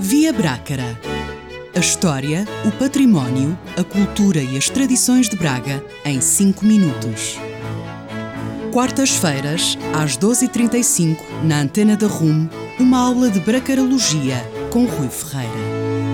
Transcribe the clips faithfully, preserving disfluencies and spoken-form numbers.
Via Brácara. A história, o património, a cultura e as tradições de Braga em cinco minutos. Quartas-feiras, às doze e trinta e cinco, na Antena da R U M, uma aula de bracarologia com Rui Ferreira.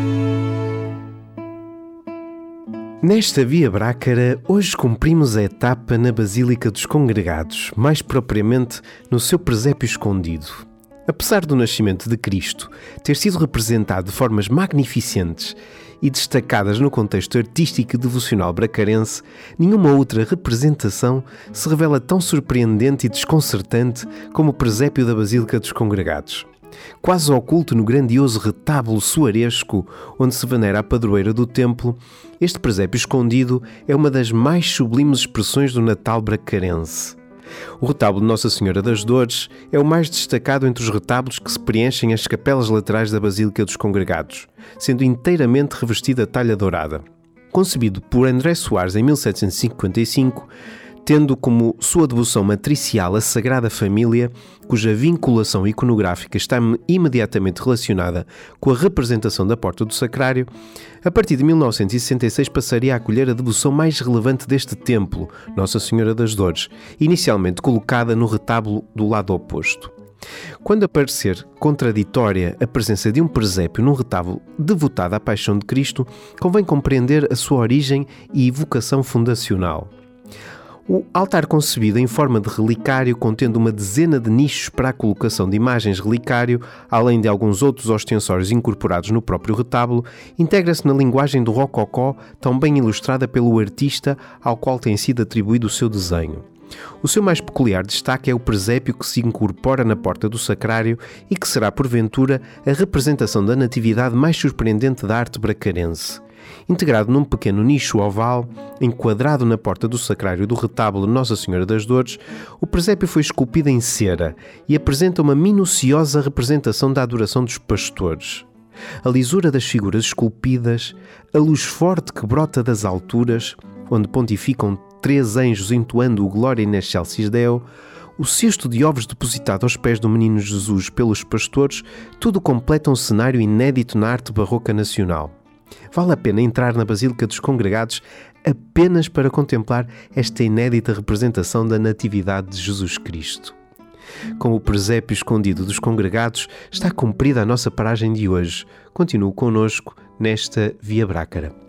Nesta Via Brácara, hoje cumprimos a etapa na Basílica dos Congregados, mais propriamente no seu presépio escondido. Apesar do nascimento de Cristo ter sido representado de formas magnificentes e destacadas no contexto artístico e devocional bracarense, nenhuma outra representação se revela tão surpreendente e desconcertante como o presépio da Basílica dos Congregados. Quase oculto no grandioso retábulo soaresco onde se venera a padroeira do templo, este presépio escondido é uma das mais sublimes expressões do Natal bracarense. O retábulo de Nossa Senhora das Dores é o mais destacado entre os retábulos que se preenchem as capelas laterais da Basílica dos Congregados, sendo inteiramente revestido a talha dourada. Concebido por André Soares em mil setecentos e cinquenta e cinco, tendo como sua devoção matricial a Sagrada Família, cuja vinculação iconográfica está imediatamente relacionada com a representação da Porta do Sacrário, a partir de mil novecentos e sessenta e seis passaria a acolher a devoção mais relevante deste templo, Nossa Senhora das Dores, inicialmente colocada no retábulo do lado oposto. Quando aparecer contraditória a presença de um presépio num retábulo devotado à Paixão de Cristo, convém compreender a sua origem e vocação fundacional. O altar concebido em forma de relicário, contendo uma dezena de nichos para a colocação de imagens relicário, além de alguns outros ostensórios incorporados no próprio retábulo, integra-se na linguagem do rococó, tão bem ilustrada pelo artista ao qual tem sido atribuído o seu desenho. O seu mais peculiar destaque é o presépio que se incorpora na porta do sacrário e que será, porventura, a representação da natividade mais surpreendente da arte bracarense. Integrado num pequeno nicho oval, enquadrado na porta do sacrário do retábulo Nossa Senhora das Dores, o presépio foi esculpido em cera e apresenta uma minuciosa representação da adoração dos pastores. A lisura das figuras esculpidas, a luz forte que brota das alturas, onde pontificam três anjos entoando o Glória in Excelsis Deo, o cesto de ovos depositado aos pés do Menino Jesus pelos pastores, tudo completa um cenário inédito na arte barroca nacional. Vale a pena entrar na Basílica dos Congregados apenas para contemplar esta inédita representação da Natividade de Jesus Cristo. Com o presépio escondido dos Congregados, está cumprida a nossa paragem de hoje. Continue connosco nesta Via Brácara.